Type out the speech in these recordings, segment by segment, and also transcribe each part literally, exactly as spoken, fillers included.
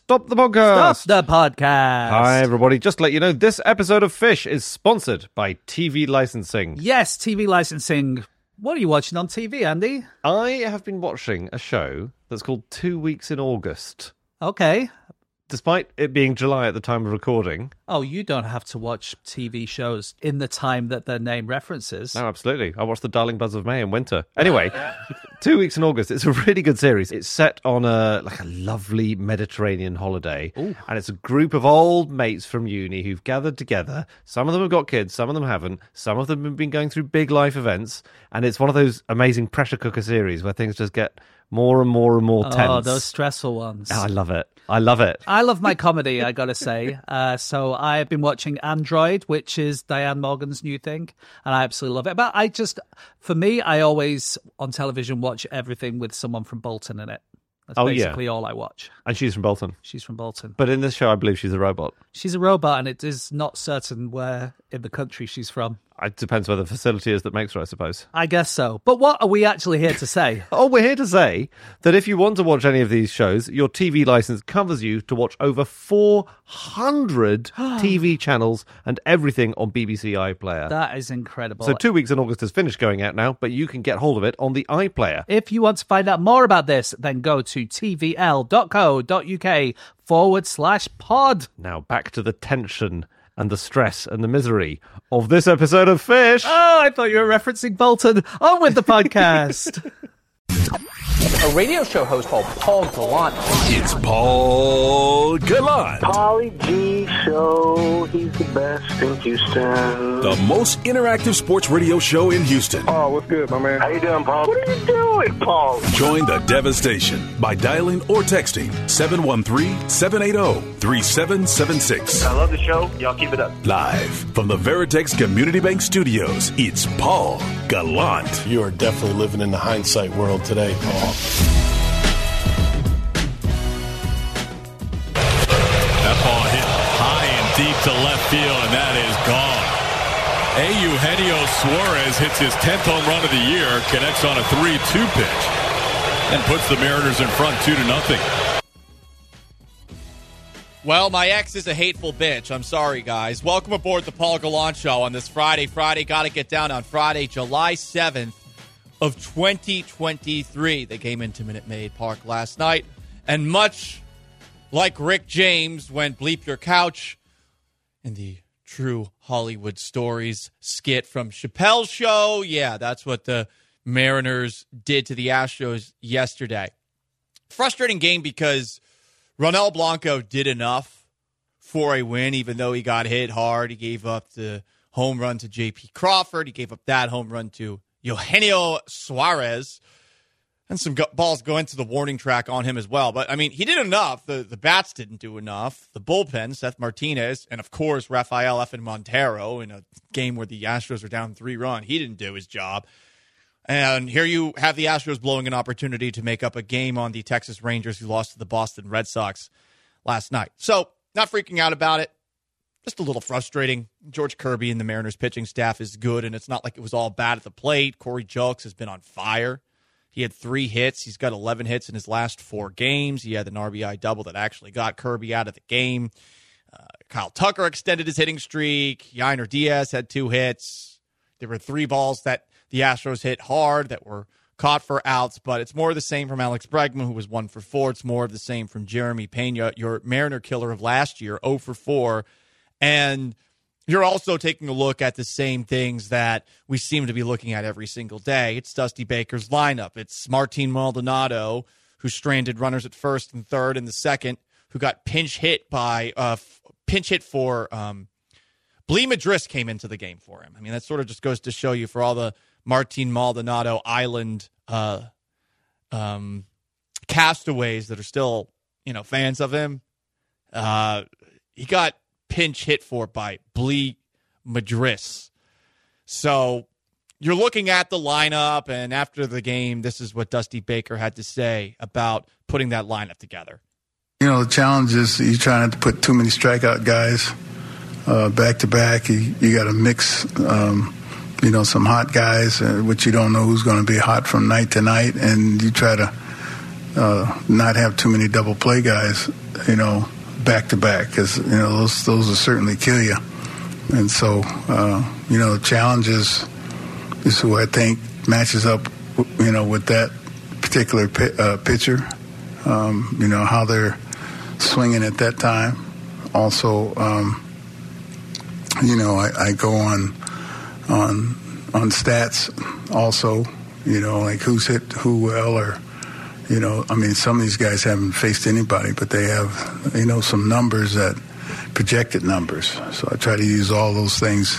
Stop the podcast. Stop the podcast. Hi, everybody. Just to let you know, this episode of Fish is sponsored by T V licensing. Yes, T V licensing. What are you watching on T V, Andy? I have been watching a show that's called Two Weeks in August. Okay. Despite it being July at the time of recording. Oh, you don't have to watch T V shows in the time that their name references. No, absolutely. I watched The Darling Buzz of May in winter. Anyway, Two Weeks in August. It's a really good series. It's set on a like a lovely Mediterranean holiday. Ooh. And it's a group of old mates from uni who've gathered together. Some of them have got kids, some of them haven't. Some of them have been going through big life events. And it's one of those amazing pressure cooker series where things just get more and more and more tense. Oh, those stressful ones. Oh, I love it. I love it. I love my comedy, I gotta say. Uh, so I've been watching Android, which is Diane Morgan's new thing, and I absolutely love it. But I just, for me, I always, on television, watch everything with someone from Bolton in it. That's oh, basically yeah. all I watch. And she's from Bolton. She's from Bolton. But in this show, I believe she's a robot. She's a robot, and it is not certain where in the country she's from. It depends where the facility is that makes her, I suppose. I guess so. But what are we actually here to say? Oh, we're here to say that if you want to watch any of these shows, your T V license covers you to watch over four hundred T V channels and everything on B B C iPlayer. That is incredible. So Two Weeks in August is finished going out now, but you can get hold of it on the iPlayer. If you want to find out more about this, then go to tvl.co.uk forward slash pod. Now back to the tension and the stress and the misery of this episode of Fish. Oh, I thought you were referencing Bolton. On with the podcast. A radio show host called Paul Gallant. It's Paul Gallant. Pauly G Show. He's the best in Houston. The most interactive sports radio show in Houston. Oh, what's good, my man? How you doing, Paul? What are you doing, Paul? Join the devastation by dialing or texting seven one three, seven eight zero, three seven seven six. I love the show. Y'all keep it up. Live from the Veritex Community Bank Studios, it's Paul Gallant. You are definitely living in the hindsight world today, Paul. That ball hit high and deep to left field, and that is gone. Eugenio Suarez hits his tenth home run of the year, connects on a three two pitch, and puts the Mariners in front two to nothing. Well, my ex is a hateful bitch. I'm sorry, guys. Welcome aboard the Paul Gallant Show on this Friday. Friday, got to get down on Friday, July seventh of twenty twenty-three. They came into Minute Maid Park last night, and much like Rick James went Bleep Your Couch in the True Hollywood Stories skit from Chappelle's Show, yeah, that's what the Mariners did to the Astros yesterday. Frustrating game because Ronel Blanco did enough for a win, even though he got hit hard. He gave up the home run to J P Crawford. He gave up that home run to Eugenio Suarez. And some go- balls go into the warning track on him as well. But, I mean, he did enough. The the bats didn't do enough. The bullpen, Seth Martinez, and, of course, Rafael F. Montero in a game where the Astros are down three-run. He didn't do his job. And here you have the Astros blowing an opportunity to make up a game on the Texas Rangers who lost to the Boston Red Sox last night. So, not freaking out about it. Just a little frustrating. George Kirby and the Mariners pitching staff is good, and it's not like it was all bad at the plate. Corey Julks has been on fire. He had three hits. He's got eleven hits in his last four games. He had an R B I double that actually got Kirby out of the game. Uh, Kyle Tucker extended his hitting streak. Yainer Diaz had two hits. There were three balls that the Astros hit hard that were caught for outs, but it's more of the same from Alex Bregman, who was one for four. It's more of the same from Jeremy Pena, your Mariner killer of last year, oh for four. And you're also taking a look at the same things that we seem to be looking at every single day. It's Dusty Baker's lineup. It's Martin Maldonado, who stranded runners at first and third in the second, who got pinch hit by uh, f- pinch hit for um, Blee Madris came into the game for him. I mean, that sort of just goes to show you for all the Martin Maldonado Island uh, um, castaways that are still, you know, fans of him. Uh, he got pinch hit for by Blee Madris. So you're looking at the lineup, and after the game, this is what Dusty Baker had to say about putting that lineup together. You know, the challenge is you try not to put too many strikeout guys uh, back to back. You, you got to mix, um, you know, some hot guys, uh, which you don't know who's going to be hot from night to night, and you try to uh, not have too many double play guys. you know, back to back, because, you know, those, those will certainly kill you. And so, uh, you know, the challenge is, is who I think matches up, you know, with that particular pi- uh, pitcher, um, you know, how they're swinging at that time. Also, um, you know, I, I go on on on stats also, you know, like who's hit who well, or, you know, I mean, some of these guys haven't faced anybody, but they have, you know, some numbers that projected numbers. So I try to use all those things.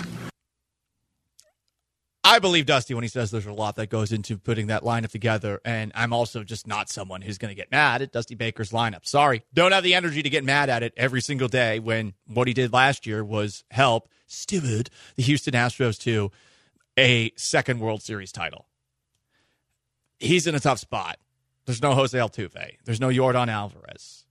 I believe Dusty when he says there's a lot that goes into putting that lineup together, and I'm also just not someone who's going to get mad at Dusty Baker's lineup. Sorry, don't have the energy to get mad at it every single day when what he did last year was help steward the Houston Astros to a second World Series title. He's in a tough spot. There's no Jose Altuve. There's no Yordan Alvarez.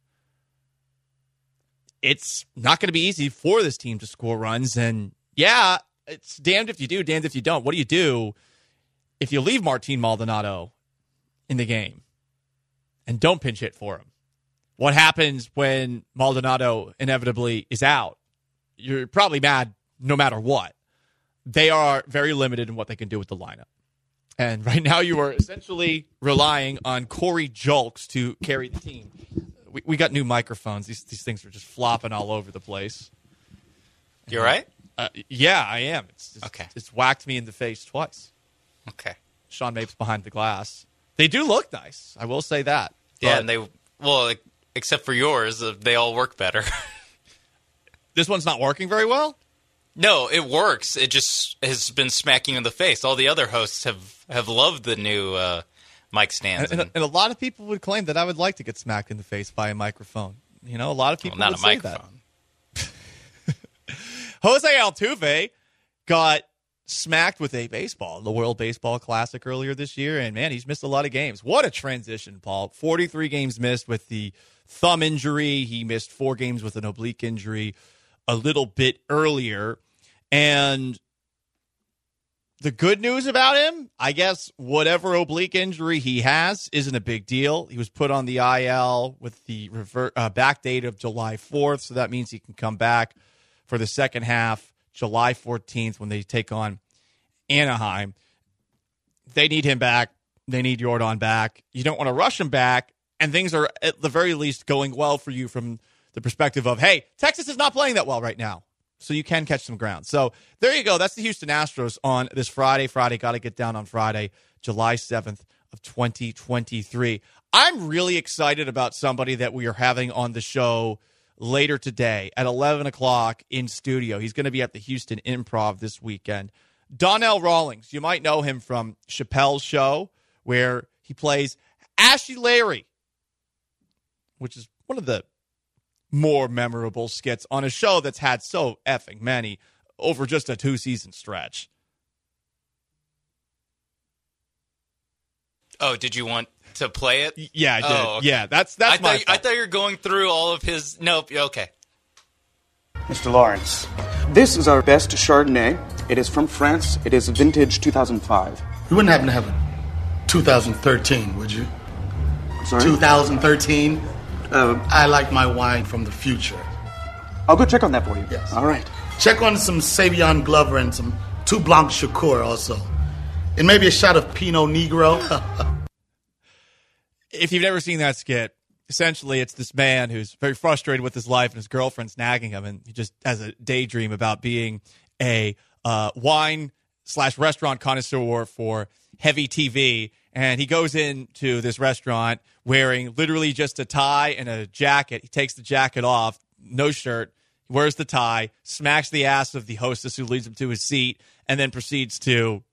It's not going to be easy for this team to score runs, and yeah, it's damned if you do, damned if you don't. What do you do if you leave Martin Maldonado in the game and don't pinch hit for him? What happens when Maldonado inevitably is out? You're probably mad no matter what. They are very limited in what they can do with the lineup. And right now you are essentially relying on Corey Julks to carry the team. We, we got new microphones. These, these things are just flopping all over the place. You all right? Uh, yeah, I am. It's just, okay. It's whacked me in the face twice. Okay. Sean Mapes behind the glass. They do look nice. I will say that. Yeah, and they, well, except for yours, uh, they all work better. This one's not working very well? No, it works. It just has been smacking in the face. All the other hosts have, have loved the new uh, mic stands. And, and, and a lot of people would claim that I would like to get smacked in the face by a microphone. You know, a lot of people well, not would a say microphone. that. Jose Altuve got smacked with a baseball in the World Baseball Classic earlier this year, and, man, he's missed a lot of games. What a transition, Paul. forty-three games missed with the thumb injury. He missed four games with an oblique injury a little bit earlier. And the good news about him, I guess whatever oblique injury he has isn't a big deal. He was put on the I L with the revert, uh, back date of July fourth, so that means he can come back for the second half, July fourteenth, when they take on Anaheim. They need him back. They need Yordan back. You don't want to rush him back, and things are at the very least going well for you from the perspective of, hey, Texas is not playing that well right now, so you can catch some ground. So there you go. That's the Houston Astros on this Friday. Friday, got to get down on Friday, July seventh of twenty twenty-three. I'm really excited about somebody that we are having on the show later today at eleven o'clock in studio. He's going to be at the Houston Improv this weekend. Donnell Rawlings, you might know him from Chappelle's Show, where he plays Ashy Larry, which is one of the more memorable skits on a show that's had so effing many over just a two-season stretch. Oh, did you want to play it? Yeah, I did. Oh, okay. Yeah, that's that's I my thought, I thought you were going through all of his... Nope, okay. Mister Lawrence, this is our best Chardonnay. It is from France. It is vintage two thousand five. You wouldn't happen to have a two thousand thirteen, would you? Sorry? two thousand thirteen? Uh, I like my wine from the future. I'll go check on that for you. Yes. All right. Check on some Savion Glover and some two Blanc Shakur also. And maybe a shot of Pinot Negro. If you've never seen that skit, essentially it's this man who's very frustrated with his life and his girlfriend's nagging him, and he just has a daydream about being a uh, wine slash restaurant connoisseur for Heavy T V. And he goes into this restaurant wearing literally just a tie and a jacket. He takes the jacket off, no shirt, wears the tie, smacks the ass of the hostess who leads him to his seat, and then proceeds to,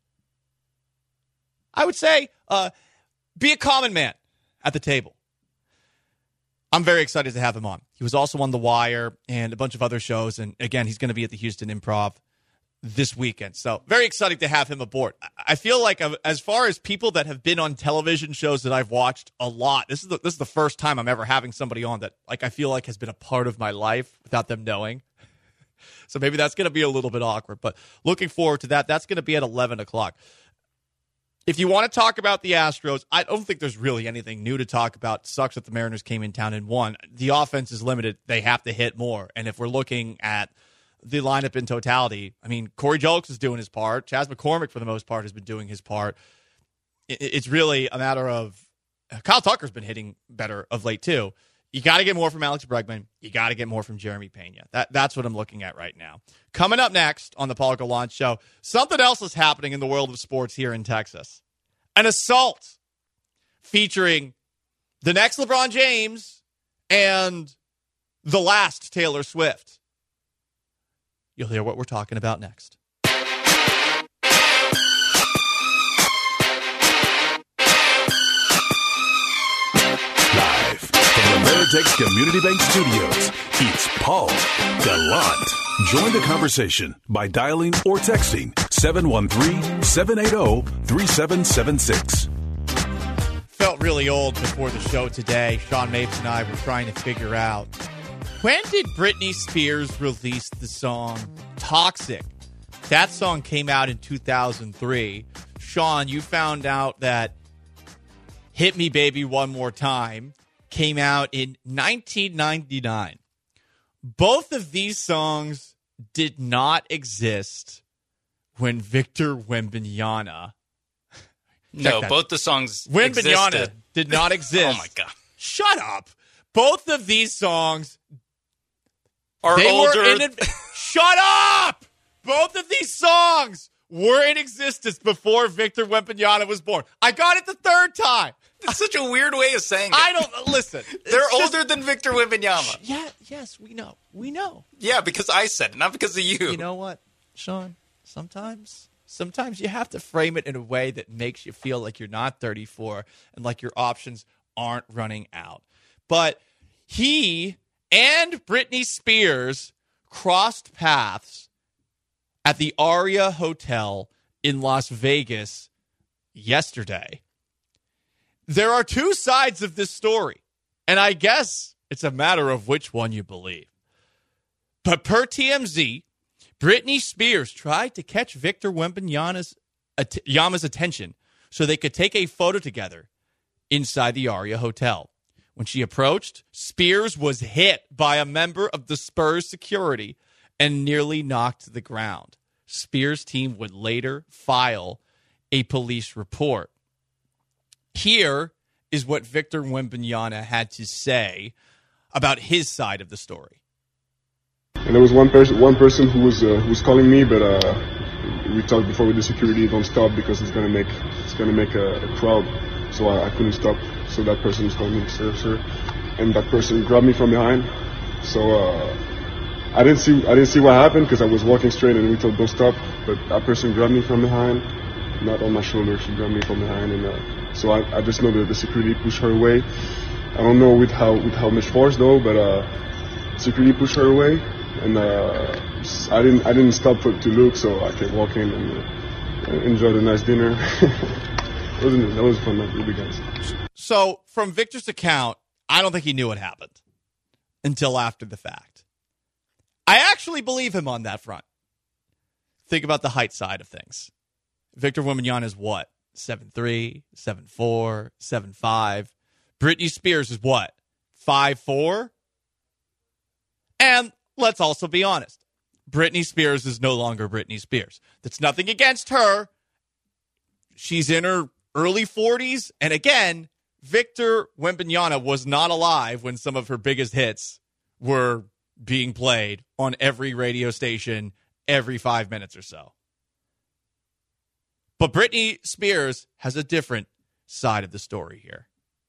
I would say, uh, be a common man at the table. I'm very excited to have him on. He was also on The Wire and a bunch of other shows. And again, he's going to be at the Houston Improv this weekend. So very excited to have him aboard. I feel like as far as people that have been on television shows that I've watched a lot, this is the, this is the first time I'm ever having somebody on that like I feel like has been a part of my life without them knowing. So maybe that's going to be a little bit awkward, but looking forward to that. That's going to be at eleven o'clock. If you want to talk about the Astros, I don't think there's really anything new to talk about. It sucks that the Mariners came in town and won. The offense is limited. They have to hit more. And if we're looking at the lineup in totality, I mean, Corey Julks is doing his part. Chas McCormick, for the most part, has been doing his part. It's really a matter of Kyle Tucker's been hitting better of late, too. You got to get more from Alex Bregman. You got to get more from Jeremy Pena. That, that's what I'm looking at right now. Coming up next on the Paul Gallant Show, something else is happening in the world of sports here in Texas. An assault featuring the next LeBron James and the last Taylor Swift. You'll hear what we're talking about next. Veritex Community Bank Studios, it's Paul Gallant. Join the conversation by dialing or texting seven one three, seven eight zero, three seven seven six. Felt really old before the show today. Sean Mapes and I were trying to figure out, when did Britney Spears release the song Toxic? That song came out in two thousand three. Sean, you found out that Hit Me Baby One More Time came out in nineteen ninety-nine. Both of these songs did not exist when Victor Wembanyama. No, both the songs Wembanyama existed. did not exist. Oh my God. Shut up. Both of these songs are they older. Were in a, shut up. Both of these songs were in existence before Victor Wembanyama was born. I got it the third time. It's such a weird way of saying it. I don't listen. They're just, older than Victor Wembanyama. Yeah, yes, we know. We know. Yeah, because I said it, not because of you. You know what, Sean? Sometimes, sometimes you have to frame it in a way that makes you feel like you're not thirty-four and like your options aren't running out. But he and Britney Spears crossed paths at the Aria Hotel in Las Vegas yesterday. There are two sides of this story, and I guess it's a matter of which one you believe. But per T M Z, Britney Spears tried to catch Victor Wembanyama's Yama's attention so they could take a photo together inside the Aria Hotel. When she approached, Spears was hit by a member of the Spurs security and nearly knocked to the ground. Spears' team would later file a police report. Here is what Victor Wembanyama had to say about his side of the story. And there was one person, one person who was uh, who was calling me, but uh, we talked before with the security, don't stop because it's gonna make it's gonna make a, a crowd. So I, I couldn't stop. So that person was calling me, sir, sir, and that person grabbed me from behind. So uh, I didn't see I didn't see what happened because I was walking straight and we told don't stop. But that person grabbed me from behind, not on my shoulder. She grabbed me from behind, and uh, so I, I just know that the security pushed her away. I don't know with how with how much force though, but uh, security pushed her away. And uh, I didn't I didn't stop for, to look, so I kept walking and uh, enjoyed a nice dinner. Wasn't it? That was fun with you guys. So from Victor's account, I don't think he knew what happened until after the fact. I actually believe him on that front. Think about the height side of things. Victor Wembanyama is what? seven three, seven four, seven five. Britney Spears is what? five four? And let's also be honest. Britney Spears is no longer Britney Spears. That's nothing against her. She's in her early forties. And again, Victor Wembanyama was not alive when some of her biggest hits were being played on every radio station every five minutes or so. But Britney Spears has a different side of the story here.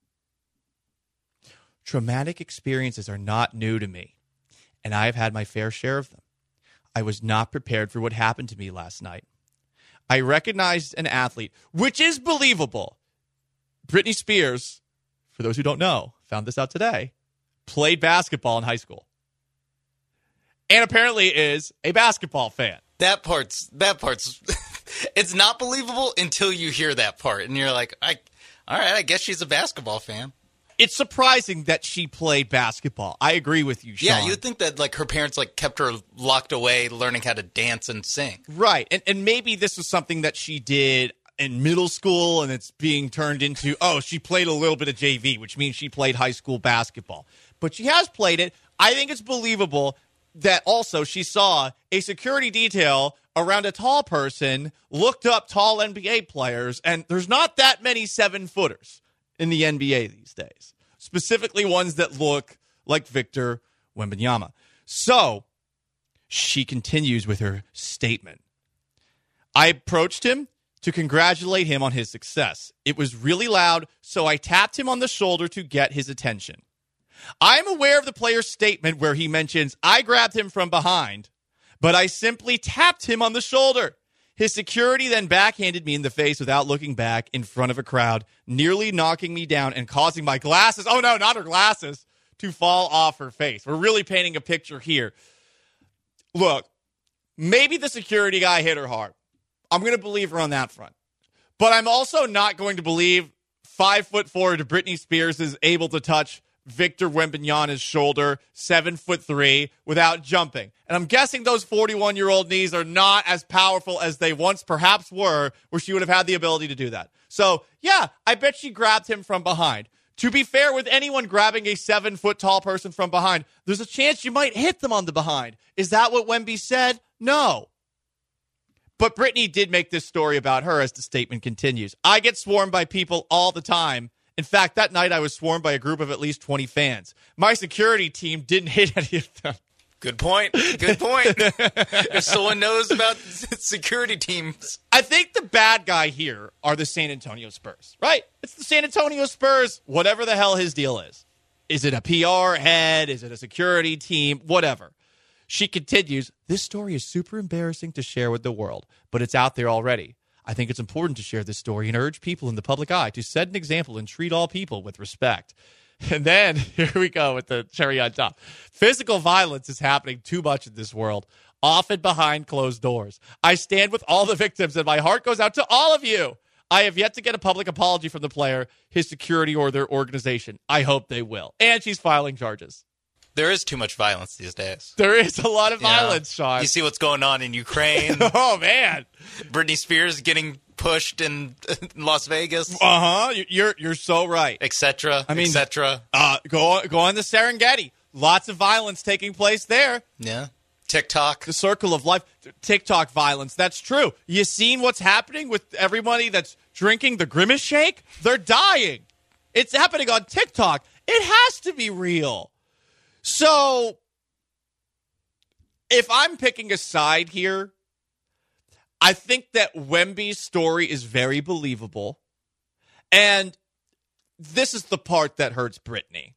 Traumatic experiences are not new to me, and I have had my fair share of them. I was not prepared for what happened to me last night. I recognized an athlete, which is believable. Britney Spears, for those who don't know, found this out today, played basketball in high school. And apparently is a basketball fan. That part's, that part's, it's not believable until you hear that part. And you're like, I, all right, I guess she's a basketball fan. It's surprising that she played basketball. I agree with you, Sean. Yeah, you'd think that like her parents like kept her locked away learning how to dance and sing. Right. And and maybe this was something that she did in middle school, and it's being turned into, oh, she played a little bit of J V, which means she played high school basketball. But she has played it. I think it's believable that also she saw a security detail around a tall person, looked up tall N B A players, and there's not that many seven-footers in the N B A these days, specifically ones that look like Victor Wembanyama. So she continues with her statement. I approached him to congratulate him on his success. It was really loud, so I tapped him on the shoulder to get his attention. I'm aware of the player's statement where he mentions, I grabbed him from behind, but I simply tapped him on the shoulder. His security then backhanded me in the face without looking back in front of a crowd, nearly knocking me down and causing my glasses, oh no, not her glasses, to fall off her face. We're really painting a picture here. Look, maybe the security guy hit her hard. I'm going to believe her on that front. But I'm also not going to believe five foot four to Britney Spears is able to touch Victor Wembanyama's shoulder, seven foot three, without jumping. And I'm guessing those forty-one-year-old knees are not as powerful as they once perhaps were, where she would have had the ability to do that. So, yeah, I bet she grabbed him from behind. To be fair, with anyone grabbing a seven-foot-tall person from behind, there's a chance you might hit them on the behind. Is that what Wemby said? No. But Britney did make this story about her as the statement continues. I get swarmed by people all the time. In fact, that night I was swarmed by a group of at least twenty fans. My security team didn't hit any of them. Good point. Good point. If someone knows about security teams. I think the bad guy here are the San Antonio Spurs, right? It's the San Antonio Spurs, whatever the hell his deal is. Is it a P R head? Is it a security team? Whatever. She continues, this story is super embarrassing to share with the world, but it's out there already. I think it's important to share this story and urge people in the public eye to set an example and treat all people with respect. And then, here we go with the cherry on top. Physical violence is happening too much in this world, often behind closed doors. I stand with all the victims, and my heart goes out to all of you. I have yet to get a public apology from the player, his security, or their organization. I hope they will. And she's filing charges. There is too much violence these days. There is a lot of Yeah. violence, Sean. You see what's going on in Ukraine. Oh, man. Britney Spears getting pushed in Las Vegas. Uh-huh. You're you're so right. Et cetera. I mean, et cetera. Uh, go, on, go on the Serengeti. Lots of violence taking place there. Yeah. TikTok. The circle of life. TikTok violence. That's true. You seen what's happening with everybody that's drinking the Grimace Shake? They're dying. It's happening on TikTok. It has to be real. So, if I'm picking a side here, I think that Wemby's story is very believable. And this is the part that hurts Britney.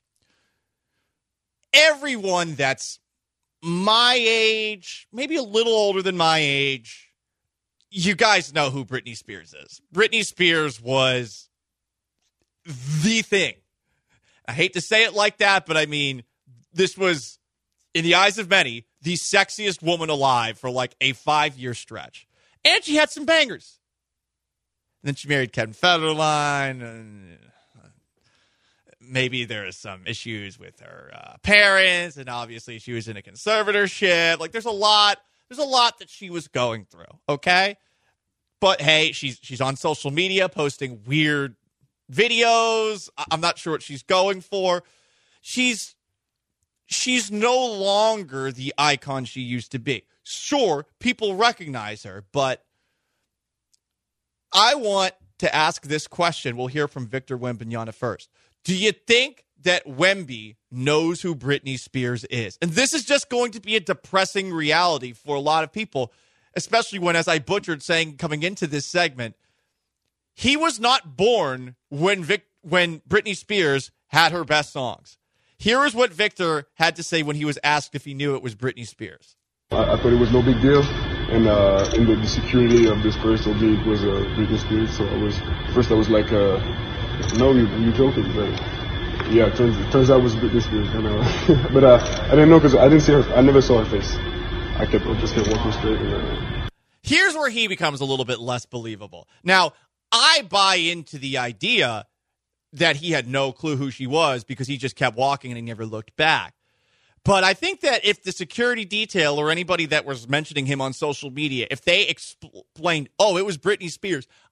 Everyone that's my age, maybe a little older than my age, you guys know who Britney Spears is. Britney Spears was the thing. I hate to say it like that, but I mean, this was, in the eyes of many, the sexiest woman alive for like a five-year stretch. And she had some bangers. And then she married Kevin Federline. And maybe there are some issues with her uh, parents. And obviously she was in a conservatorship. Like, there's a lot, there's a lot that she was going through, okay? But hey, she's she's on social media posting weird videos. I'm not sure what she's going for. She's she's no longer the icon she used to be. Sure, people recognize her, but I want to ask this question. We'll hear from Victor Wembanyama first. Do you think that Wemby knows who Britney Spears is? And this is just going to be a depressing reality for a lot of people, especially when, as I butchered saying coming into this segment, he was not born when Vic, when Britney Spears had her best songs. Here is what Victor had to say when he was asked if he knew it was Britney Spears. I, I thought it was no big deal, and uh, in the, the security of this person told me it was uh, Britney Spears. So I was first I was like, uh, "No, you you joking?" But yeah, it turns it turns out it was Britney Spears. And, uh, but uh, I didn't know because I didn't see her. I never saw her face. I kept I just kept walking straight. And, uh, Here's where he becomes a little bit less believable. Now, I buy into the idea that he had no clue who she was because he just kept walking and he never looked back. But I think that if the security detail or anybody that was mentioning him on social media, if they explained, oh, it was Britney Spears,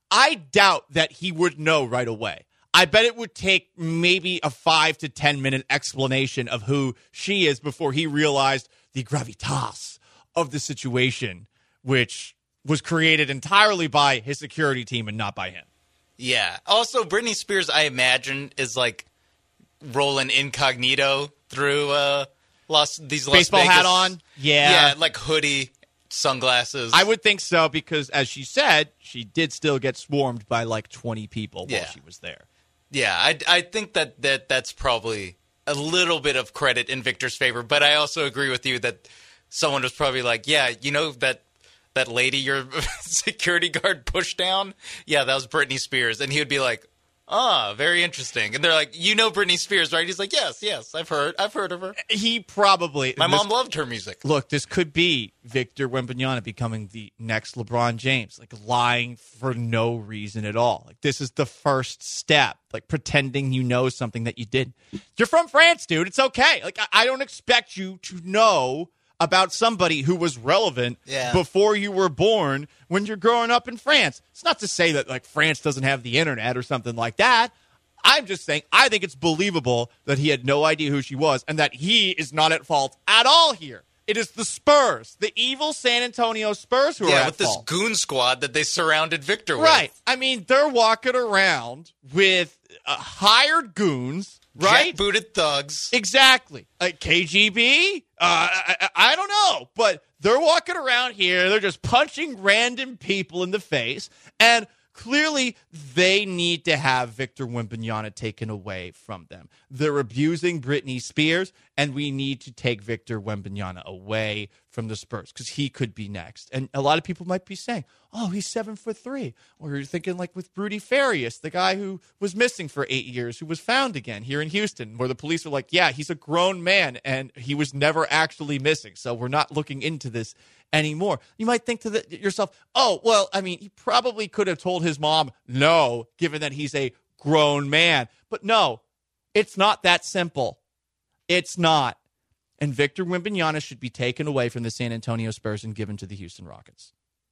I doubt that he would know right away. I bet it would take maybe a five to ten minute explanation of who she is before he realized the gravitas of the situation, which was created entirely by his security team and not by him. Yeah. Also, Britney Spears, I imagine, is like rolling incognito through uh, Las these Las Baseball Vegas. hat on. Yeah. Yeah, like hoodie, sunglasses. I would think so because, as she said, she did still get swarmed by like twenty people Yeah. while she was there. Yeah, I, I think that, that that's probably a little bit of credit in Victor's favor, but I also agree with you that someone was probably like, yeah, you know that that lady your security guard pushed down? Yeah, that was Britney Spears. And he would be like, ah, very interesting. And they're like, you know Britney Spears, right? He's like, yes, yes, I've heard. I've heard of her. He probably... My this, mom loved her music. Look, this could be Victor Wembanyama becoming the next LeBron James, like lying for no reason at all. Like this is the first step, like pretending you know something that you didn't. You're from France, dude. It's okay. Like I, I don't expect you to know about somebody who was relevant Yeah. before you were born when you're growing up in France. It's not to say that like France doesn't have the internet or something like that. I'm just saying I think it's believable that he had no idea who she was and that he is not at fault at all here. It is the Spurs, the evil San Antonio Spurs who yeah, are at with this fault. goon squad that they surrounded Victor with. Right. I mean, they're walking around with uh, hired goons, right? Jackbooted thugs. Exactly. Uh, K G B? Uh, I, I don't know. But they're walking around here. They're just punching random people in the face. And clearly, they need to have Victor Wembanyama taken away from them. They're abusing Britney Spears, and we need to take Victor Wembanyama away from the Spurs because he could be next. And a lot of people might be saying, oh, he's seven foot three. Or you're thinking like with Rudy Farias, the guy who was missing for eight years, who was found again here in Houston, where the police are like, yeah, he's a grown man, and he was never actually missing. So we're not looking into this anymore. You might think to the, yourself, oh, well, I mean, he probably could have told his mom no, given that he's a grown man. But no, it's not that simple. It's not. And Victor Wembanyama should be taken away from the San Antonio Spurs and given to the Houston Rockets.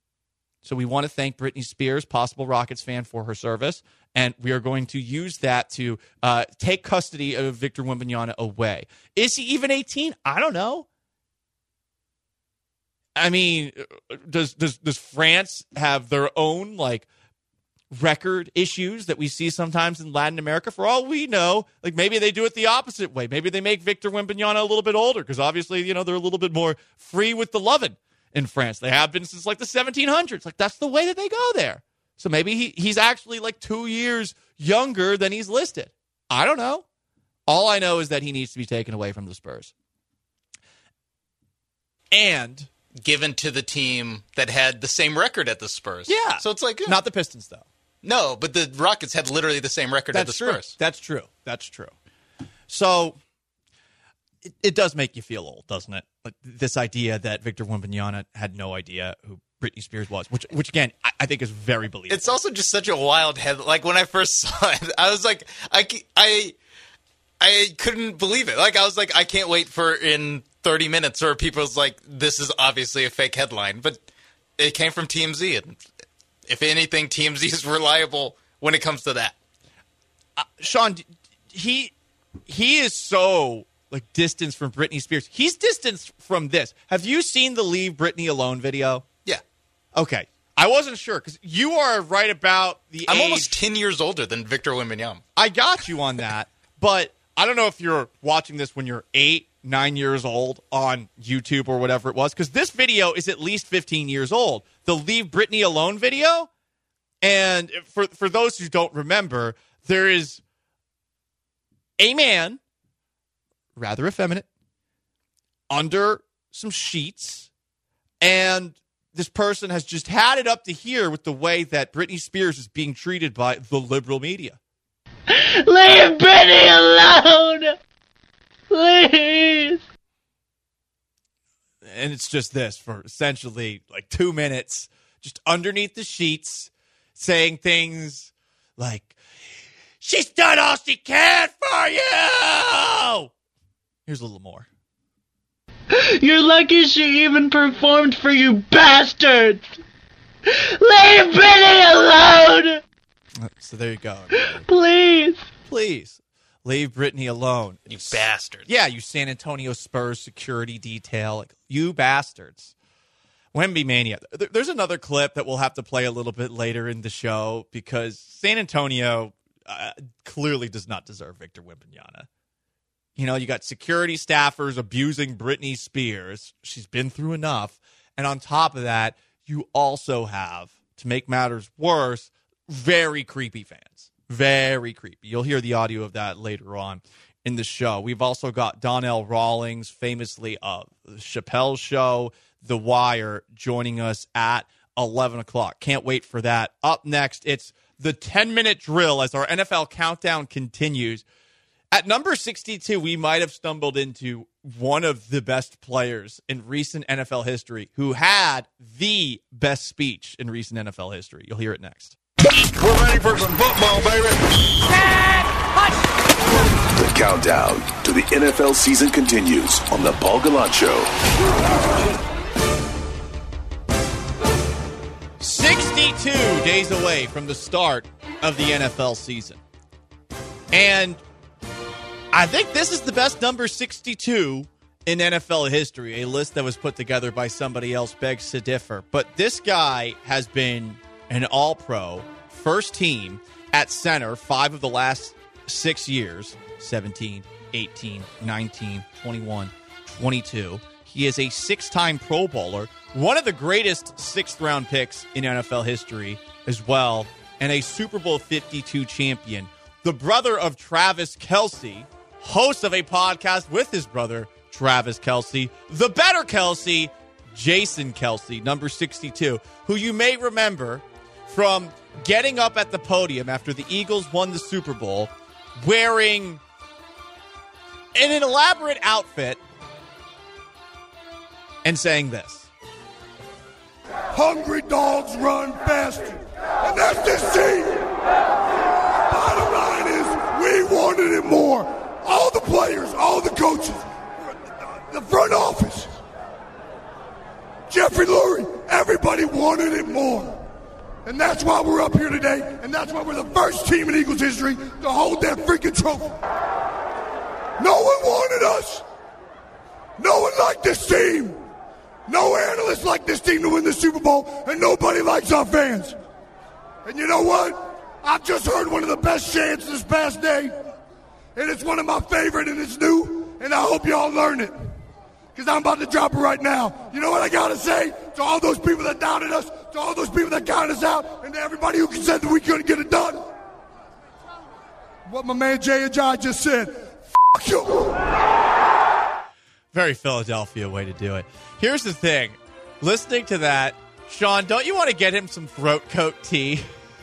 So we want to thank Britney Spears, possible Rockets fan, for her service. And we are going to use that to uh, take custody of Victor Wembanyama away. Is he even eighteen? I don't know. I mean, does does does France have their own like record issues that we see sometimes in Latin America? For all we know, like maybe they do it the opposite way. Maybe they make Victor Wembanyama a little bit older because obviously, you know, they're a little bit more free with the lovin' in France. They have been since like the seventeen hundreds. Like that's the way that they go there. So maybe he, he's actually like two years younger than he's listed. I don't know. All I know is that he needs to be taken away from the Spurs. And given to the team that had the same record at the Spurs. Yeah. So it's like... Yeah. Not the Pistons, though. No, but the Rockets had literally the same record That's at the true. Spurs. That's true. That's true. So it, it does make you feel old, doesn't it? Like this idea that Victor Wembanyama had no idea who Britney Spears was, which, which again, I, I think is very believable. It's also just such a wild head. Like when I first saw it, I was like, I, I, I couldn't believe it. Like I was like, I can't wait for in thirty minutes or people's like, this is obviously a fake headline, but it came from T M Z. And if anything, T M Z is reliable when it comes to that. Uh, Sean, he he is so like distanced from Britney Spears. He's distanced from this. Have you seen the Leave Britney Alone video? Yeah. Okay. I wasn't sure because you are right about the I'm age. almost ten years older than Victor Wembanyama. I got you on that, but I don't know if you're watching this when you're eight, nine years old on YouTube or whatever it was, because this video is at least fifteen years old. The Leave Britney Alone video. And for for those who don't remember, there is a man, rather effeminate, under some sheets, and this person has just had it up to here with the way that Britney Spears is being treated by the liberal media. Leave Britney alone! Please! And it's just this for essentially like two minutes, just underneath the sheets, saying things like, she's done all she can for you! Here's a little more. You're lucky she even performed for you bastards! Leave Brittany alone! So there you go. Please. Please. Leave Brittany alone. You bastards. Yeah, you San Antonio Spurs security detail. Like, you bastards. Wemby Mania. There's another clip that we'll have to play a little bit later in the show because San Antonio uh, clearly does not deserve Victor Wembanyama. You know, you got security staffers abusing Britney Spears. She's been through enough. And on top of that, you also have, to make matters worse, very creepy fans. Very creepy. You'll hear the audio of that later on in the show. We've also got Donnell Rawlings, famously of the Chappelle Show, The Wire, joining us at eleven o'clock. Can't wait for that. Up next, it's the ten-minute drill as our N F L countdown continues. At number sixty-two, we might have stumbled into one of the best players in recent N F L history who had the best speech in recent N F L history. You'll hear it next. We're ready for some football, baby. The countdown to the N F L season continues on the Paul Gallant Show. sixty-two days away from the start of the N F L season. And I think this is the best number sixty-two in N F L history, a list that was put together by somebody else, begs to differ. But this guy has been an all-pro, first team at center five of the last six years, seventeen, eighteen, nineteen, twenty-one, twenty-two. He is a six-time Pro Bowler, one of the greatest sixth-round picks in N F L history as well, and a Super Bowl fifty-two champion. The brother of Travis Kelce, host of a podcast with his brother, Travis Kelce, the better Kelce, Jason Kelce, number sixty-two, who you may remember from getting up at the podium after the Eagles won the Super Bowl, wearing in an elaborate outfit and saying this. Hungry dogs run faster, and that's this team. Bottom line is, we wanted it more. All the players, all the coaches, the front office, Jeffrey Lurie, everybody wanted it more. And that's why we're up here today, and that's why we're the first team in Eagles history to hold that freaking trophy. No one wanted us. No one liked this team. No analyst liked this team to win the Super Bowl, and nobody likes our fans. And you know what? I've just heard one of the best chants this past day, and it's one of my favorite, and it's new, and I hope y'all learn it, because I'm about to drop it right now. You know what I got to say to all those people that doubted us, to all those people that counted us out, and to everybody who said that we couldn't get it done? What my man Jay Ajay just said. F*** you. Very Philadelphia way to do it. Here's the thing. Listening to that, Sean, don't you want to get him some throat coat tea?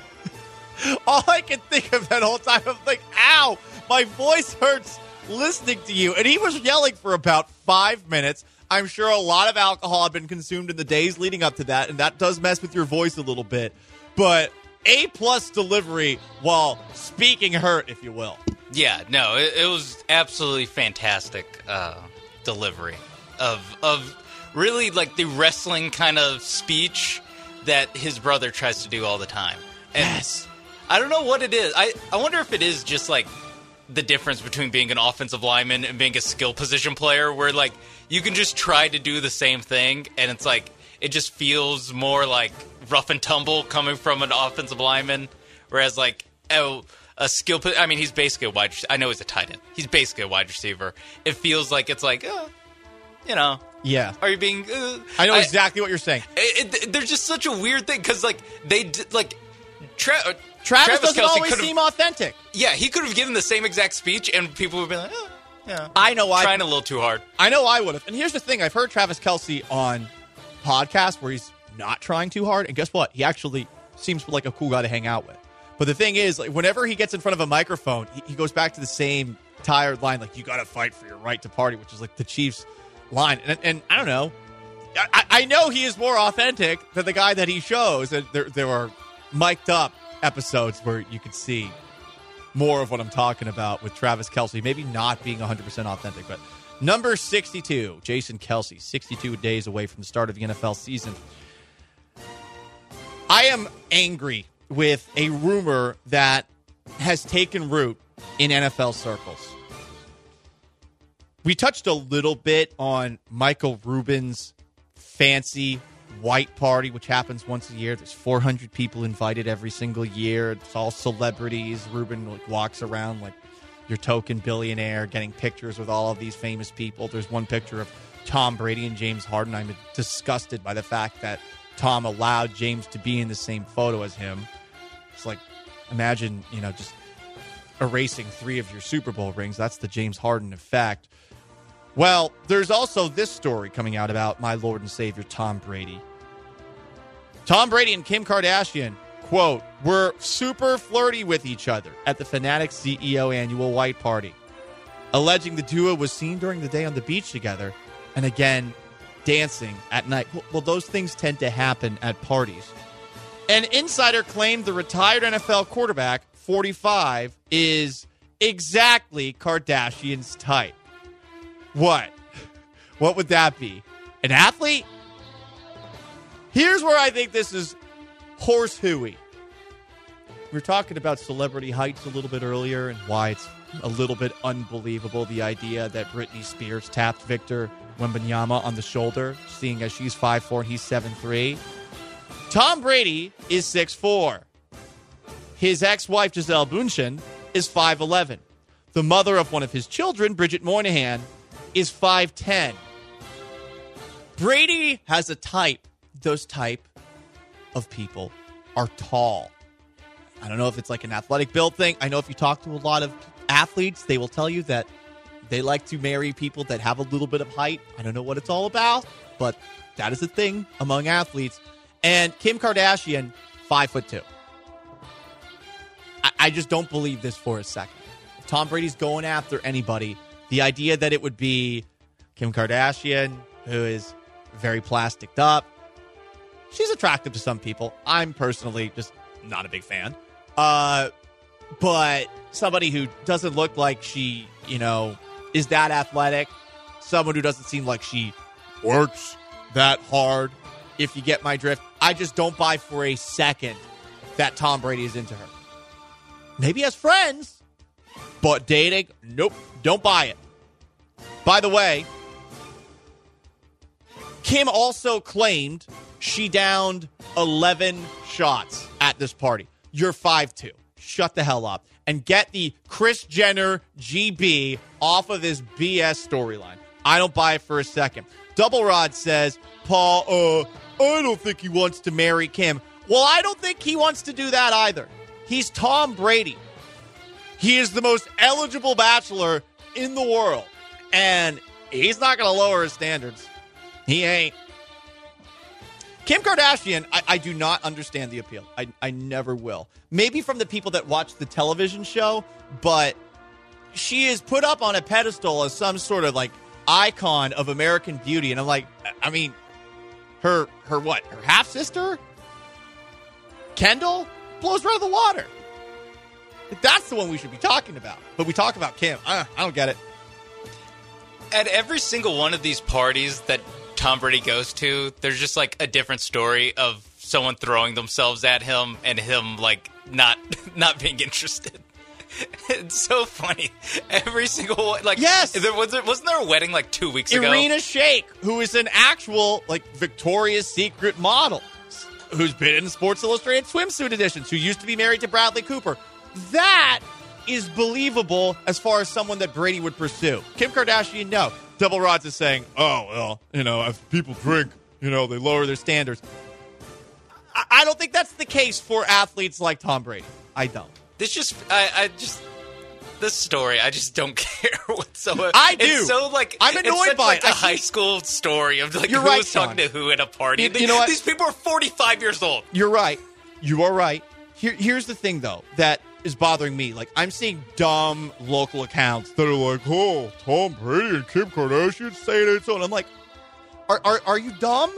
All I can think of that whole time, I'm like, ow, my voice hurts listening to you. And he was yelling for about five minutes. I'm sure a lot of alcohol had been consumed in the days leading up to that, and that does mess with your voice a little bit. But A-plus delivery while speaking hurt, if you will. Yeah, no, it, it was absolutely fantastic uh, delivery of of really like the wrestling kind of speech that his brother tries to do all the time. And yes. I don't know what it is. I, I wonder if it is just like the difference between being an offensive lineman and being a skill position player, where like you can just try to do the same thing and it's like it just feels more like rough and tumble coming from an offensive lineman, whereas like oh, a skill I mean he's basically a wide I know he's a tight end. He's basically a wide receiver. It feels like it's like uh, you know, yeah. Are you being uh, I know I, exactly what you're saying. It, it, there's just such a weird thing cuz like they did, like Tra- Travis, Travis doesn't Kelce always seem authentic. Yeah, he could have given the same exact speech, and people would be like, oh, yeah. I know I trying a little too hard. I know I would have. And here's the thing. I've heard Travis Kelce on podcasts where he's not trying too hard, and guess what? He actually seems like a cool guy to hang out with. But the thing is, like, whenever he gets in front of a microphone, he, he goes back to the same tired line, like, you got to fight for your right to party, which is like the Chiefs line. And, and I don't know. I, I know he is more authentic than the guy that he shows. And there, there are mic'd up episodes where you could see more of what I'm talking about with Travis Kelce, maybe not being one hundred percent authentic. But number sixty-two, Jason Kelce, sixty-two days away from the start of the N F L season. I am angry with a rumor that has taken root in N F L circles. We touched a little bit on Michael Rubin's fancy white party, which happens once a year. There's four hundred people invited every single year. It's all celebrities. Rubin like, walks around like your token billionaire, getting pictures with all of these famous people. There's one picture of Tom Brady and James Harden. I'm disgusted by the fact that Tom allowed James to be in the same photo as him. It's like, imagine, you know, just erasing three of your Super Bowl rings. That's the James Harden effect. Well, there's also this story coming out about my Lord and Savior, Tom Brady. Tom Brady and Kim Kardashian, quote, were super flirty with each other at the Fanatics C E O annual white party, alleging the duo was seen during the day on the beach together and again dancing at night. Well, those things tend to happen at parties. An insider claimed the retired N F L quarterback, forty-five, is exactly Kardashian's type. What? What would that be? An athlete? Here's where I think this is horse hooey. We were talking about celebrity heights a little bit earlier and why it's a little bit unbelievable, the idea that Britney Spears tapped Victor Wembanyama on the shoulder, seeing as she's five foot four and he's seven foot three. Tom Brady is six foot four. His ex-wife, Gisele Bündchen, is five foot eleven. The mother of one of his children, Bridget Moynihan, is five foot ten. Brady has a type. Those type of people are tall. I don't know if it's like an athletic build thing. I know if you talk to a lot of athletes, they will tell you that they like to marry people that have a little bit of height. I don't know what it's all about, but that is a thing among athletes. And Kim Kardashian, five foot two. I, I just don't believe this for a second. If Tom Brady's going after anybody, the idea that it would be Kim Kardashian, who is very plasticed up. She's attractive to some people. I'm personally just not a big fan. Uh, but somebody who doesn't look like she, you know, is that athletic. Someone who doesn't seem like she works that hard, if you get my drift. I just don't buy for a second that Tom Brady is into her. Maybe as friends, but dating, nope, don't buy it. By the way, Kim also claimed she downed eleven shots at this party. You're five foot two. Shut the hell up. And get the Kris Jenner G B off of this B S storyline. I don't buy it for a second. Double Rod says, Paul, uh, I don't think he wants to marry Kim. Well, I don't think he wants to do that either. He's Tom Brady. He is the most eligible bachelor in the world. And he's not going to lower his standards. He ain't. Kim Kardashian, I, I do not understand the appeal. I, I never will. Maybe from the people that watch the television show, but she is put up on a pedestal as some sort of like icon of American beauty. And I'm like, I mean, her, her what? Her half-sister? Kendall? Blows her out of the water. That's the one we should be talking about. But we talk about Kim. I, I don't get it. At every single one of these parties that Tom Brady goes to, there's just like a different story of someone throwing themselves at him and him like not not being interested. It's so funny. Every single one, like yes, there was there, wasn't there a wedding like two weeks ago? Irina Shayk, who is an actual like Victoria's Secret model, who's been in Sports Illustrated swimsuit editions, who used to be married to Bradley Cooper. That is believable as far as someone that Brady would pursue. Kim Kardashian, no. Double Rods is saying, oh, well, you know, if people drink, you know, they lower their standards. I, I don't think that's the case for athletes like Tom Brady. I don't. This just, I, I just, this story, I just don't care whatsoever. I do. It's so like, I'm annoyed it's such by like it. a I high see- school story of like You're who right, was talking Sean. to who at a party. You- They- you know what? These people are forty-five years old. You're right. You are right. Here, here's the thing, though, that is bothering me. Like, I'm seeing dumb local accounts that are like, oh, Tom Brady and Kim Kardashian saying it. So, and I'm like, are, are, are you dumb?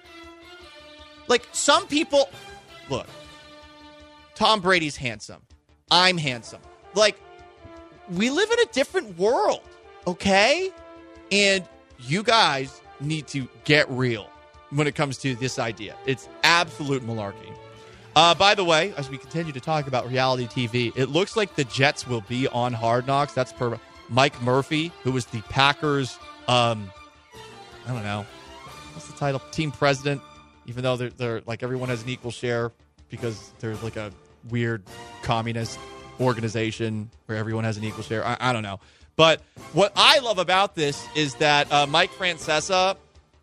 Like, some people, look, Tom Brady's handsome. I'm handsome. Like, we live in a different world, okay? And you guys need to get real when it comes to this idea. It's absolute malarkey. Uh, by the way, as we continue to talk about reality T V, it looks like the Jets will be on Hard Knocks. That's per Mike Murphy, who was the Packers, um, I don't know, what's the title? Team president, even though they're, they're like everyone has an equal share because there's like a weird communist organization where everyone has an equal share. I, I don't know. But what I love about this is that uh, Mike Francesa,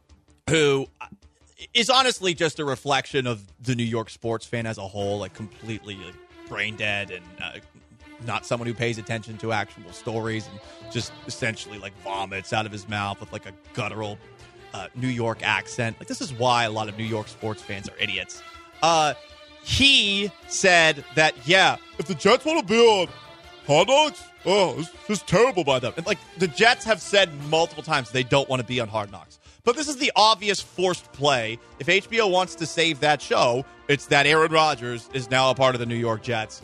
who is honestly just a reflection of the New York sports fan as a whole, like completely like, brain dead and uh, not someone who pays attention to actual stories and just essentially like vomits out of his mouth with like a guttural uh, New York accent. Like this is why a lot of New York sports fans are idiots. Uh, he said that, yeah, if the Jets want to be on Hard Knocks, oh, this is terrible by them. And like the Jets have said multiple times they don't want to be on Hard Knocks. But this is the obvious forced play. If H B O wants to save that show, it's that Aaron Rodgers is now a part of the New York Jets.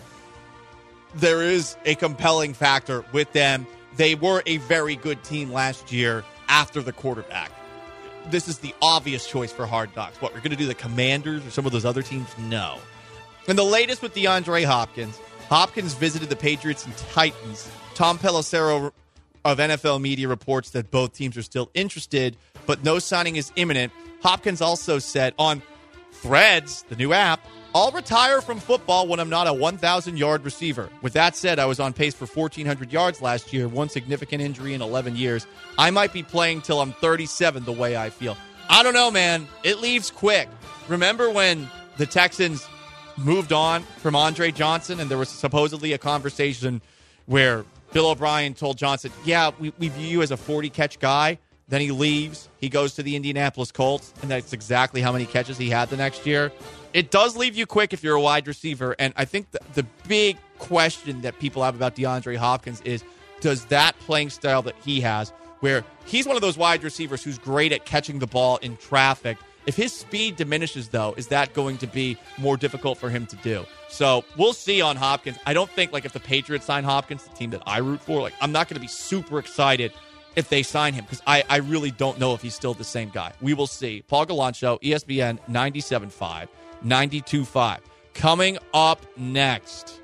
There is a compelling factor with them. They were a very good team last year after the quarterback. This is the obvious choice for Hard Knocks. What, we're going to do the Commanders or some of those other teams? No. And the latest with DeAndre Hopkins. Hopkins visited the Patriots and Titans. Tom Pelissero of N F L Media reports that both teams are still interested, but no signing is imminent. Hopkins also said on Threads, the new app, I'll retire from football when I'm not a one thousand yard receiver. With that said, I was on pace for fourteen hundred yards last year, one significant injury in eleven years. I might be playing till I'm thirty-seven the way I feel. I don't know, man. It leaves quick. Remember when the Texans moved on from Andre Johnson and there was supposedly a conversation where Bill O'Brien told Johnson, yeah, we, we view you as a forty-catch guy. Then he leaves. He goes to the Indianapolis Colts, and that's exactly how many catches he had the next year. It does leave you quick if you're a wide receiver, and I think the, the big question that people have about DeAndre Hopkins is, does that playing style that he has, where he's one of those wide receivers who's great at catching the ball in traffic, if his speed diminishes, though, is that going to be more difficult for him to do? So we'll see on Hopkins. I don't think, like, if the Patriots sign Hopkins, the team that I root for, like, I'm not going to be super excited if they sign him because I, I really don't know if he's still the same guy. We will see. Paul Gallant Show, E S P N ninety-seven point five, ninety-two point five. Coming up next,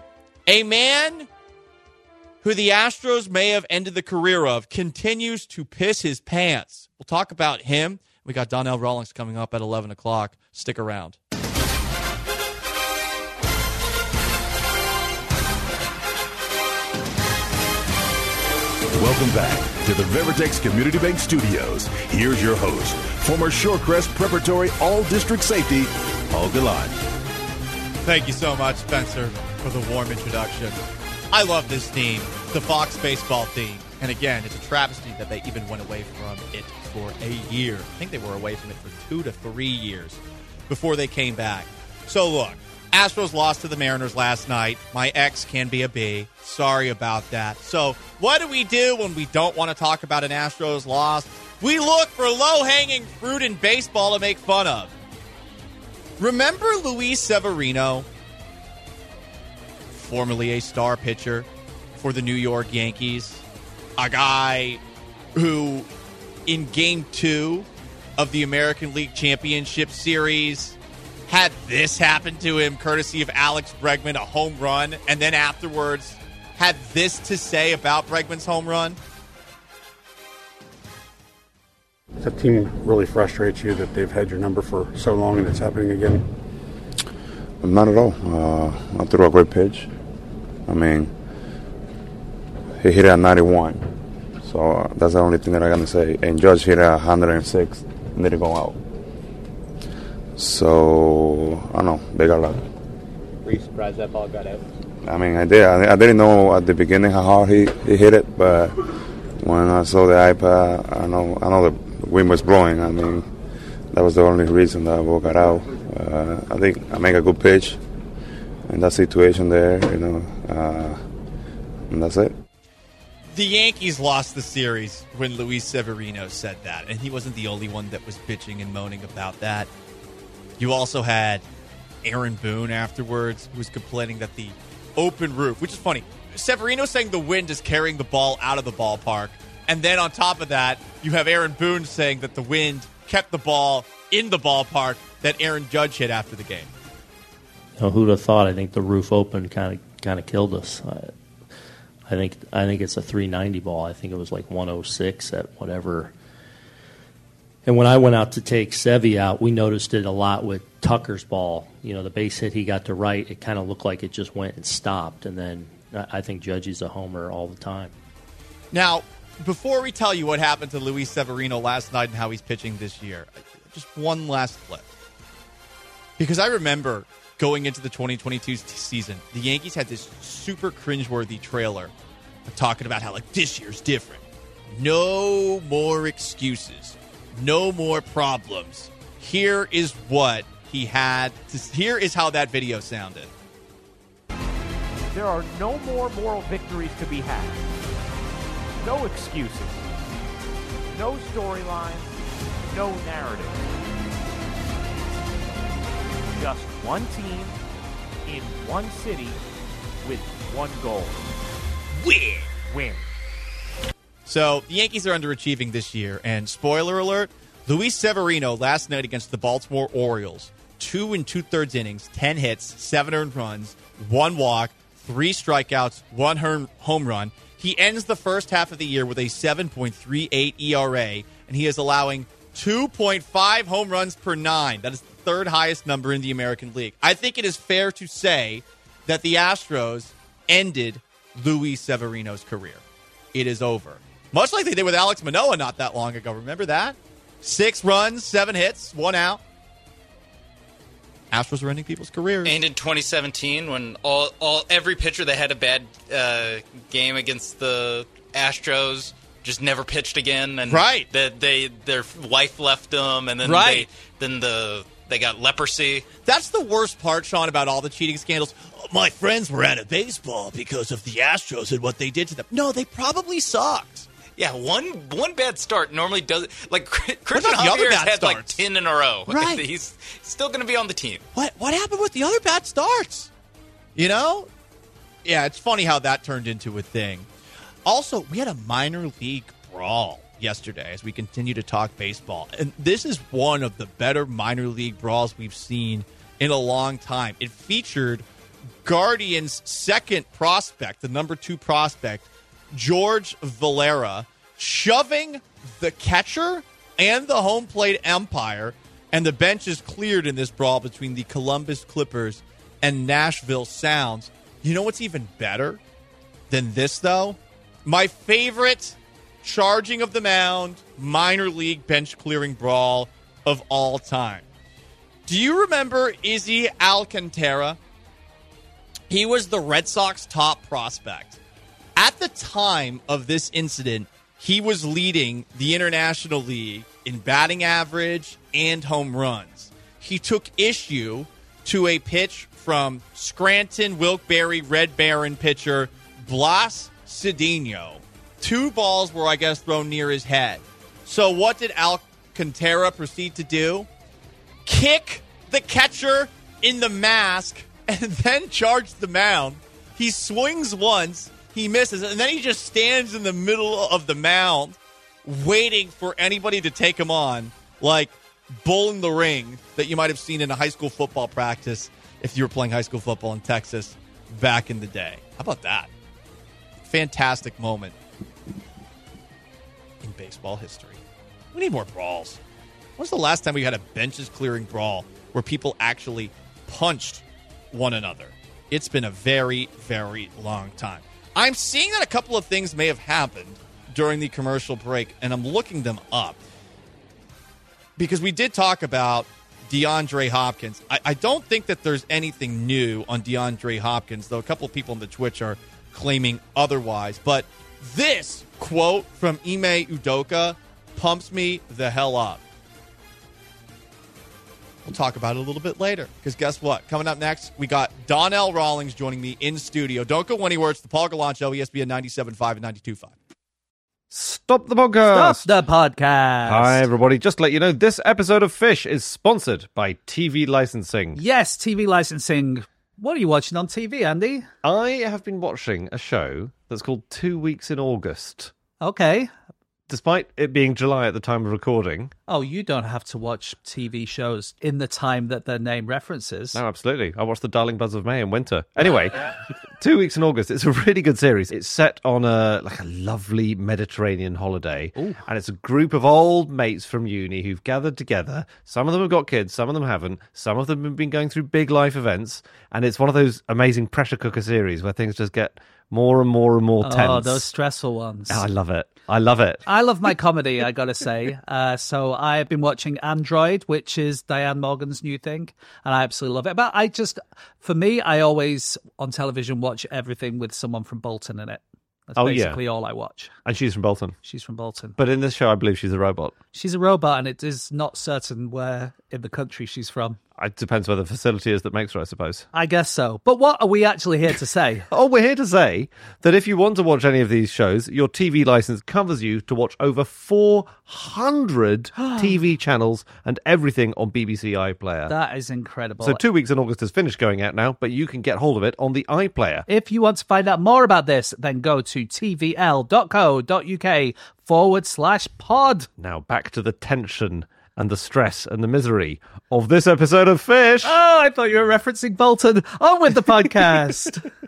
a man who the Astros may have ended the career of continues to piss his pants. We'll talk about him. We got Donnell Rawlings coming up at eleven o'clock. Stick around. Welcome back to the Veritex Community Bank Studios. Here's your host, former Shorecrest Preparatory All-District Safety, Paul Gallant. Thank you so much, Spencer, for the warm introduction. I love this team, the Fox baseball team. And again, it's a travesty that they even went away from it for a year. I think they were away from it for two to three years before they came back. So look, Astros lost to the Mariners last night. My ex can be a B. Sorry about that. So what do we do when we don't want to talk about an Astros loss? We look for low-hanging fruit in baseball to make fun of. Remember Luis Severino, formerly a star pitcher for the New York Yankees? A guy who, in Game two of the American League Championship Series, had this happen to him courtesy of Alex Bregman, a home run, and then afterwards had this to say about Bregman's home run? That team really frustrates you that they've had your number for so long and it's happening again? Not at all. Uh, I threw a great pitch. I mean, he hit it at ninety-one. So uh, that's the only thing that I got to say. And Judge hit it at one hundred six and let it go out. So, I don't know. They got luck. Were you surprised that ball got out? I mean, I did. I, I didn't know at the beginning how hard he, he hit it, but when I saw the iPad, I know I know the wind was blowing. I mean, that was the only reason that I ball got out. Uh, I think I make a good pitch in that situation there, you know, uh, and that's it. The Yankees lost the series when Luis Severino said that, and he wasn't the only one that was bitching and moaning about that. You also had Aaron Boone afterwards, who was complaining that the open roof, which is funny, Severino saying the wind is carrying the ball out of the ballpark, and then on top of that, you have Aaron Boone saying that the wind kept the ball in the ballpark that Aaron Judge hit after the game. You know, who'd have thought? I think the roof open kind of kind of killed us. I, I think I think it's a three ninety ball. I think it was like one oh six at whatever. And when I went out to take Sevy out, we noticed it a lot with Tucker's ball. You know, the base hit he got to right, it kind of looked like it just went and stopped. And then I think Judgy's a homer all the time. Now, before we tell you what happened to Luis Severino last night and how he's pitching this year, just one last flip. Because I remember going into the twenty twenty-two season, the Yankees had this super cringeworthy trailer talking about how, like, this year's different. No more excuses. No more problems. Here is what he had. To, here is how that video sounded. There are no more moral victories to be had. No excuses. No storyline. No narrative. Just one team in one city with one goal. Win. Win. So the Yankees are underachieving this year, and spoiler alert, Luis Severino last night against the Baltimore Orioles, two and two-thirds innings, ten hits, seven earned runs, one walk, three strikeouts, one home run. He ends the first half of the year with a seven point three eight E R A, and he is allowing two point five home runs per nine. That is the third highest number in the American League. I think it is fair to say that the Astros ended Luis Severino's career. It is over. Much like they did with Alex Manoah not that long ago. Remember that? Six runs, seven hits, one out. Astros are ending people's careers. And in twenty seventeen, when all, all every pitcher that had a bad uh, game against the Astros just never pitched again, and right. they, they their wife left them, and then right. they then the they got leprosy. That's the worst part, Sean, about all the cheating scandals. Oh, my friends were out of baseball because of the Astros and what they did to them. No, they probably sucked. Yeah, one one bad start normally does like Christian about the other Javier's bad had starts? like ten in a row. Right. He's still going to be on the team. What what happened with the other bad starts? You know? Yeah, it's funny how that turned into a thing. Also, we had a minor league brawl yesterday as we continue to talk baseball. And this is one of the better minor league brawls we've seen in a long time. It featured Guardians' second prospect, the number two prospect, George Valera, shoving the catcher and the home plate umpire, and the bench is cleared in this brawl between the Columbus Clippers and Nashville Sounds. You know what's even better than this, though? My favorite charging of the mound minor league bench clearing brawl of all time. Do you remember Izzy Alcantara? He was the Red Sox top prospect. At the time of this incident, he was leading the International League in batting average and home runs. He took issue to a pitch from Scranton Wilkes-Barre Red Baron pitcher Blas Cedeno. Two balls were, I guess, thrown near his head. So what did Alcantara proceed to do? Kick the catcher in the mask and then charge the mound. He swings once. He misses, and then he just stands in the middle of the mound waiting for anybody to take him on, like Bull in the Ring that you might have seen in a high school football practice if you were playing high school football in Texas back in the day. How about that? Fantastic moment in baseball history. We need more brawls. When's the last time we had a benches clearing brawl where people actually punched one another? It's been a very, very long time. I'm seeing that a couple of things may have happened during the commercial break, and I'm looking them up. Because we did talk about DeAndre Hopkins. I, I don't think that there's anything new on DeAndre Hopkins, though a couple of people in the Twitch are claiming otherwise. But this quote from Ime Udoka pumps me the hell up. We'll talk about it a little bit later, because guess what? Coming up next, we got Donnell Rawlings joining me in studio. Don't go anywhere. It's the Paul Gallant Show, E S P N ninety-seven point five and ninety-two point five. Stop the podcast. Stop the podcast. Hi, everybody. Just to let you know, this episode of Fish is sponsored by T V licensing. Yes, T V licensing. What are you watching on T V, Andy? I have been watching a show that's called Two Weeks in August. Okay. despite it being July at the time of recording. Oh, you don't have to watch T V shows in the time that their name references. No, absolutely. I watched The Darling Buzz of May in winter. Anyway, Two Weeks in August. It's a really good series. It's set on a like a lovely Mediterranean holiday. Ooh. And it's a group of old mates from uni who've gathered together. Some of them have got kids, some of them haven't. Some of them have been going through big life events. And it's one of those amazing pressure cooker series where things just get more and more and more tense. Oh, those stressful ones. Oh, I love it. I love it. I love my comedy, I gotta say. Uh, so I've been watching Android, which is Diane Morgan's new thing, and I absolutely love it. But I just, for me, I always, on television, watch everything with someone from Bolton in it. That's Oh, basically yeah. all I watch. And she's from Bolton. She's from Bolton. But in this show, I believe she's a robot. She's a robot, and it is not certain where in the country she's from. It depends where the facility is that makes her, I suppose. I guess so. But what are we actually here to say? Oh, we're here to say that if you want to watch any of these shows, your T V license covers you to watch over four hundred T V channels and everything on B B C iPlayer. That is incredible. So Two Weeks in August has finished going out now, but you can get hold of it on the iPlayer. If you want to find out more about this, then go to tvl.co.uk forward slash pod. Now back to the tension and the stress and the misery of this episode of Fish. Oh, I thought you were referencing Bolton. On with the podcast.